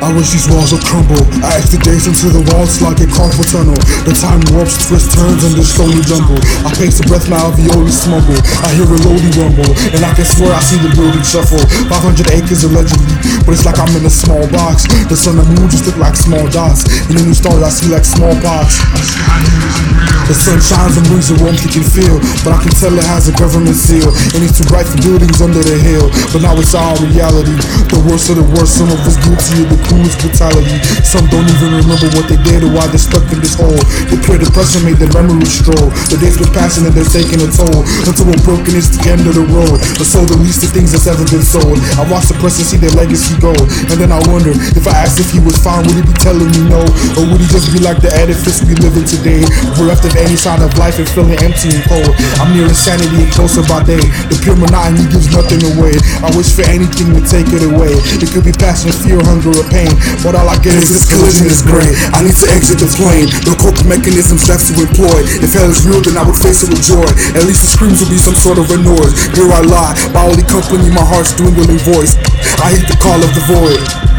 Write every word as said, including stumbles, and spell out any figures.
I wish these walls would crumble. I ask the days into the walls like a carpal tunnel. The time warps, twists, turns, and just slowly jumble. I pace the breath, my alveoli smuggle. I hear a lowly rumble, and I can swear I see the building shuffle. five hundred acres allegedly, but it's like I'm in a small box. The sun and moon just look like small dots, and any stars I see like smallpox. The sun shines and brings the warmth you can feel, but I can tell it has a government seal, and it's too bright for buildings under the hill. But now it's our reality. The worst of the worst, some of us guilty of the coolest brutality. Some don't even remember what they did or why they're stuck in this hole. The pure depression made their memories stroll. The days been passing and they're taking a toll, until we're broken, it's the end of the road. But so the least of things that's ever been sold. I watch the press and see their legacy go, and then I wonder, if I asked if he was fine, would he be telling me no? Or would he just be like the edifice we live in today, bereft of any sign of life and feeling empty and cold? I'm near insanity and closer by day. The pure monotony gives nothing away. I wish for anything to take it away. It could be passion, fear, hunger, or pain, but all I get is this collision is grain. I need to exit the plane. No coping mechanisms left to employ. If hell is real, then I would face it with joy. At least the screams will be some sort of a noise. Here I lie, my only company, my heart's dwindling voice. I hate the call of the void.